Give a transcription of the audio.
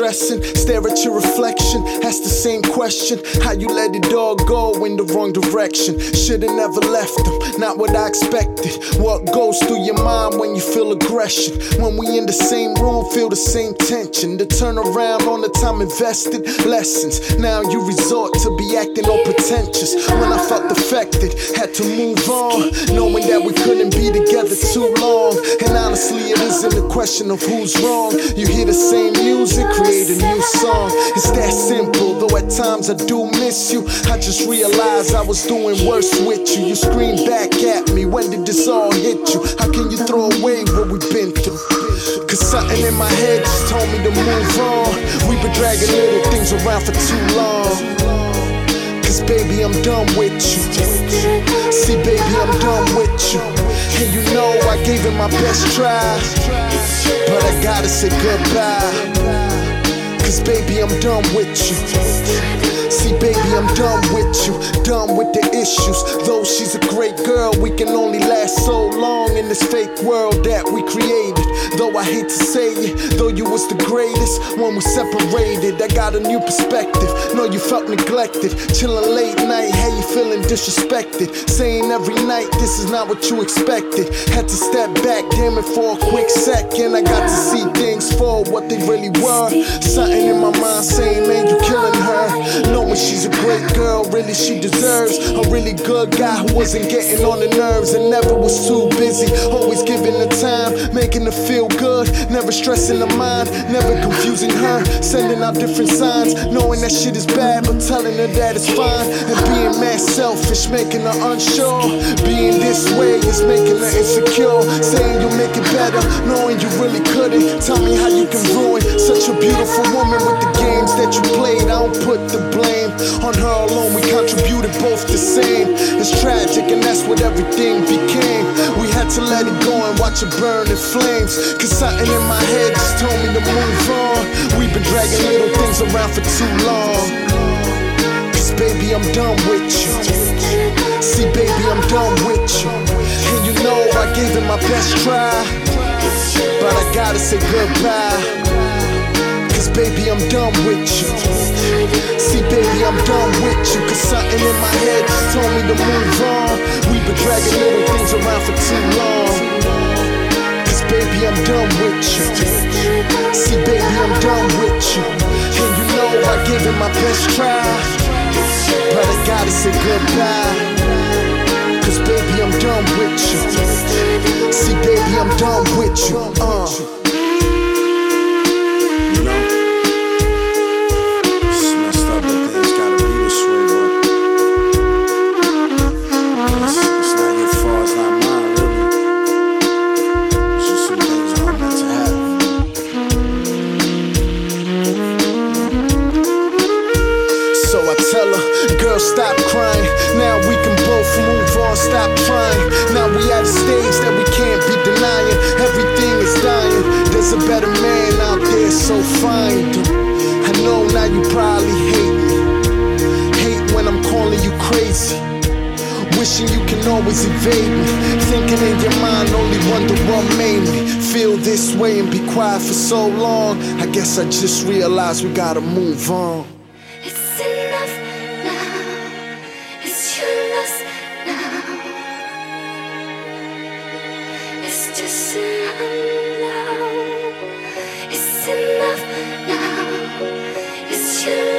stressing. Stare at your reflection, ask the same question. How you let it all go in the wrong direction? Should've never left them, not what I expected. What goes through your mind when you feel aggression? When we in the same room, feel the same tension. To turn around on the time invested, lessons. Now you resort to be acting all pretentious. When I felt affected, had to move on, knowing that we couldn't be together too long. And honestly, it isn't a question of who's wrong. You hear the same music, create a new song. It's that simple, though at times I do miss you. I just realized I was doing worse with you. You screamed back at me, when did this all hit you? How can you throw away what we've been through? Cause something in my head just told me to move on. We've been dragging little things around for too long. Cause baby, I'm done with you. See baby, I'm done with you. And you know I gave it my best try, but I gotta say goodbye. Cause baby, I'm done with you. See baby, I'm done with you. Done with the issues. Though she's a great girl, we can only last so long in this fake world that we created. Though I hate to say it, though you was the greatest, when we separated, I got a new perspective. Know you felt neglected, chillin' late night, hey you feeling disrespected. Saying every night, this is not what you expected. Had to step back, damn it, for a quick second. I got to see things for what they really were. Something in my mind saying, man, you killing her. Knowing she's a great girl, really she deserves a really good guy who wasn't getting on the nerves and never was too busy. Always giving the time, making her feel good, never stressing her mind, never confusing her, sending out different signs, knowing that shit is bad but telling her that it's fine. And being mad selfish, making her unsure. Being this way is making her insecure. Saying you'll make it better, knowing you really couldn't. Tell me how you can ruin such a beautiful woman with the games that you played. I don't put the blame on her alone, we contributed both the same. It's tragic and that's what everything became. We had to let it go and watch it burn in flames. Cause something in my head just told me to move on. We've been dragging little things around for too long. Cause baby, I'm done with you. See baby, I'm done with you. And you know I gave it my best try, but I gotta say goodbye. Cause baby, I'm done with you. See baby, I'm done with you. Cause something in my head just told me to move on. We've been dragging little things around for too long. Cause baby, I'm done with you. See baby, I'm done with you. And you know I gave it my best try, but I gotta say goodbye. Cause baby, I'm done with you. See baby, I'm done with you. So I tell her, girl, stop crying. Now we can both move on, stop trying. Now we at a stage that we can't be denying. Everything is dying. There's a better man out there, so find him. I know now you probably hate me. Hate when I'm calling you crazy. Wishing you can always evade me. Thinking in your mind, only wonder what made me feel this way and be quiet for so long. I guess I just realized we gotta move on. It's enough now. It's your loss now. It's just enough now. It's enough now. It's your